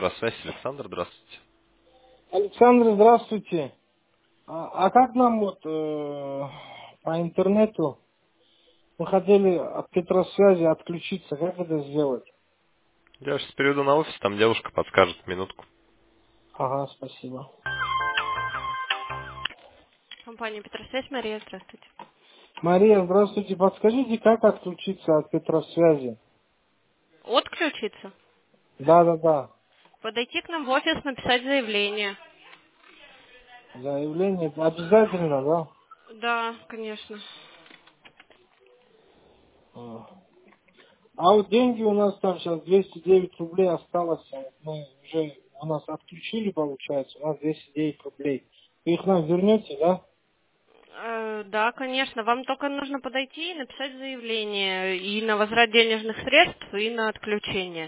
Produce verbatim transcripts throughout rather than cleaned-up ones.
Петросвязь, Александр, здравствуйте. Александр, здравствуйте. А, а как нам вот э, по интернету мы хотели от Петросвязи отключиться, как это сделать? Я сейчас перейду на офис, там девушка подскажет минутку. Ага, спасибо. Компания Петросвязь, Мария, здравствуйте. Мария, здравствуйте. Подскажите, как отключиться от Петросвязи? Отключиться? Да, да, да. Подойти к нам в офис, написать заявление. Заявление это обязательно, да? Да, конечно. А А вот деньги у нас там сейчас двести девять рублей осталось. а вот Мы уже у нас отключили, получается, у нас двести девять рублей. Вы их нам вернете, да? Э, Да, конечно. Вам только нужно подойти и написать заявление и на возврат денежных средств, и на отключение.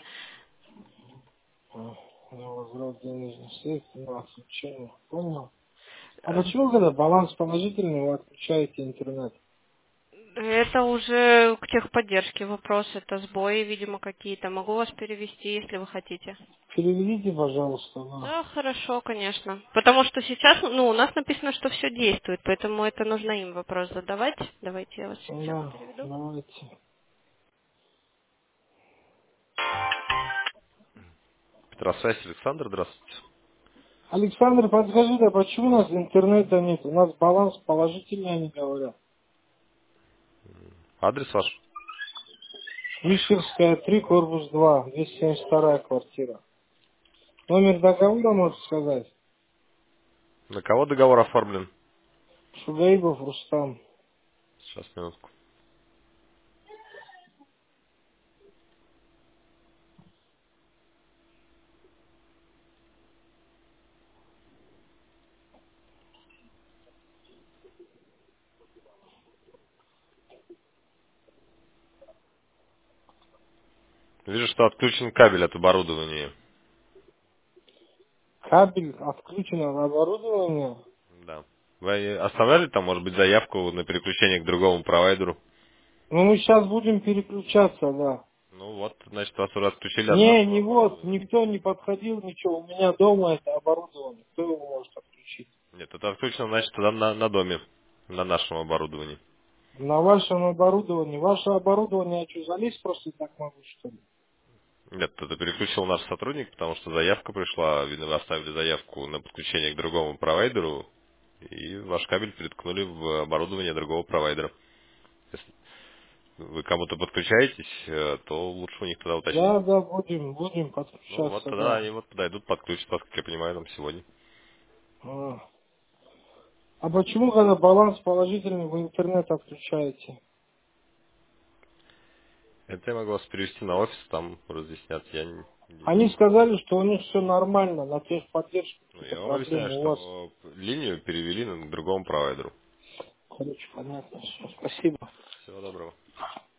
А, На возврат денежных средств, на отключение. Понял. А Э, почему, когда баланс положительный, вы отключаете интернет? Это уже к техподдержке вопрос. Это сбои, видимо, какие-то. Могу вас перевести, если вы хотите. Переведите, пожалуйста, на... Да, хорошо, конечно. Потому что сейчас, ну, у нас написано, что все действует, поэтому это нужно им вопрос задавать. Давайте я вас сейчас Да, переведу. давайте. Петросвязь, Александр, здравствуйте. Александр, подскажите, а почему у нас интернета нет? У нас баланс положительный, они говорят. Адрес ваш? Мишерская, три, корпус два, двести семьдесят вторая квартира. Номер договора, можете сказать? На кого договор оформлен? Шугаибов Рустам. Сейчас, минутку. Вижу, что отключен кабель от оборудования. Кабель отключен от оборудования. Да. Вы оставляли там, может быть, заявку на переключение к другому провайдеру? Ну, мы сейчас будем переключаться, да. Ну вот, значит, вас уже отключили от Не, нашего не вот, оборудования. никто не подходил, ничего. У меня дома это оборудование. Кто его может отключить? Нет, это отключено, значит, тогда на, на доме, на нашем оборудовании. На вашем оборудовании. Ваше оборудование, я что, залезть просто так могу, что ли? Нет, это переключил наш сотрудник, потому что заявка пришла, видно, вы оставили заявку на подключение к другому провайдеру, и ваш кабель переткнули в оборудование другого провайдера. Если вы кому-то подключаетесь, э, то лучше у них тогда уточнить. Да, да, будем, будем Ну вот, подключаться, тогда да. они вот подойдут, подключат вас, как я понимаю, там сегодня. А, а почему, когда баланс положительный, вы интернет отключаете? Это я могу вас перевести на офис, там разъяснят. Я не, Они не- сказали, что у них все нормально, на техподдержке ну, какие-то я вам объясняю, проблемы у вас. что линию перевели на к другому провайдеру. Короче, понятно, все. Спасибо. Всего доброго.